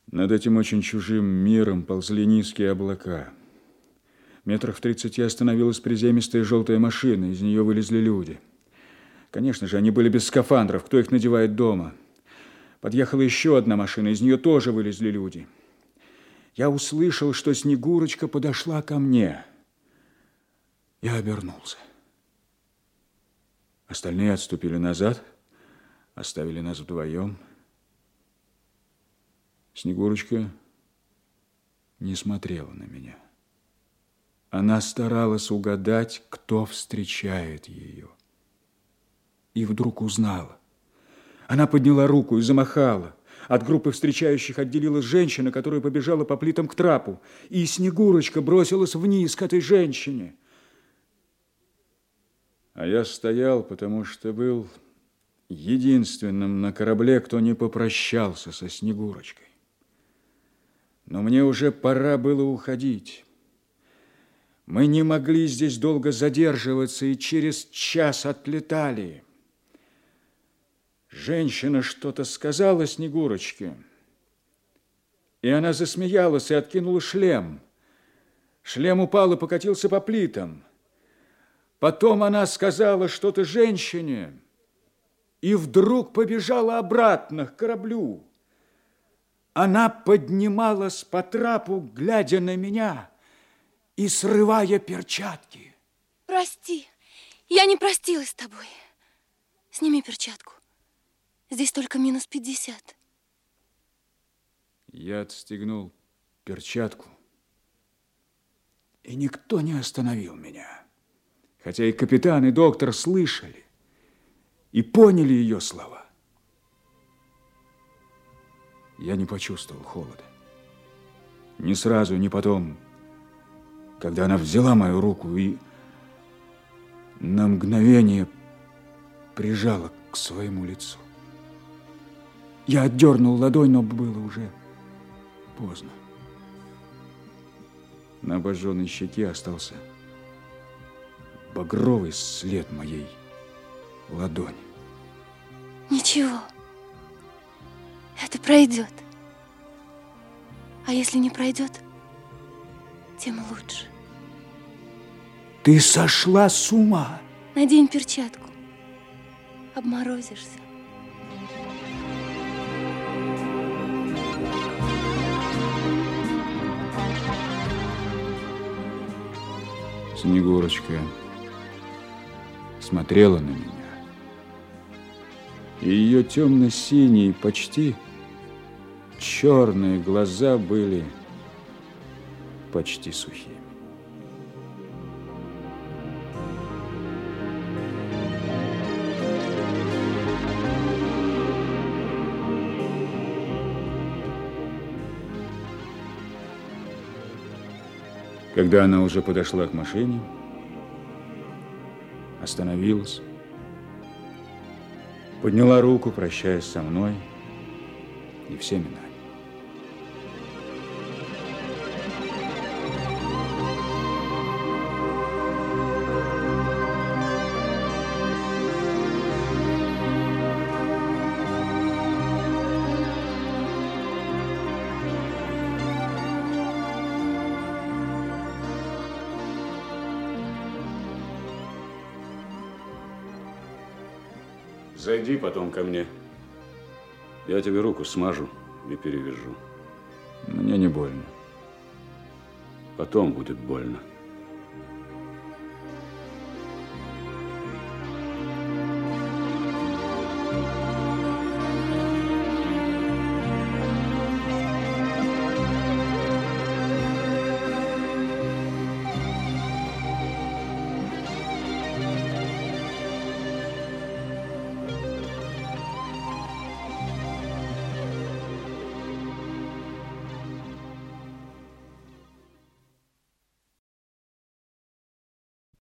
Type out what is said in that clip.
Над этим очень чужим миром ползли низкие облака. Метрах в 30 остановилась приземистая желтая машина, из нее вылезли люди. Конечно же, они были без скафандров, кто их надевает дома. Подъехала еще одна машина, из нее тоже вылезли люди. Я услышал, что Снегурочка подошла ко мне. Я обернулся. Остальные отступили назад, оставили нас вдвоем. Снегурочка не смотрела на меня. Она старалась угадать, кто встречает ее. И вдруг узнала. Она подняла руку и замахала. От группы встречающих отделилась женщина, которая побежала по плитам к трапу. И Снегурочка бросилась вниз к этой женщине. А я стоял, потому что был единственным на корабле, кто не попрощался со Снегурочкой. Но мне уже пора было уходить. Мы не могли здесь долго задерживаться и через час отлетали. Женщина что-то сказала Снегурочке, и она засмеялась и откинула шлем. Шлем упал и покатился по плитам. Потом она сказала что-то женщине и вдруг побежала обратно к кораблю. Она поднималась по трапу, глядя на меня и срывая перчатки. Прости, я не простилась с тобой. Сними перчатку. Здесь только минус 50. Я отстегнул перчатку, и никто не остановил меня. Хотя и капитан, и доктор слышали и поняли ее слова. Я не почувствовал холода. Ни сразу, ни потом, когда она взяла мою руку и на мгновение прижала к своему лицу. Я отдернул ладонь, но было уже поздно. На обожженной щеке остался багровый след моей ладони. Ничего, это пройдет. А если не пройдет, тем лучше. Ты сошла с ума? Надень перчатку, обморозишься. Снегурочка смотрела на меня, и ее темно-синие, почти черные глаза были почти сухими. Когда она уже подошла к машине, остановилась, подняла руку, прощаясь со мной и всеми нами. Зайди потом ко мне. Я тебе руку смажу и перевяжу. Мне не больно. Потом будет больно.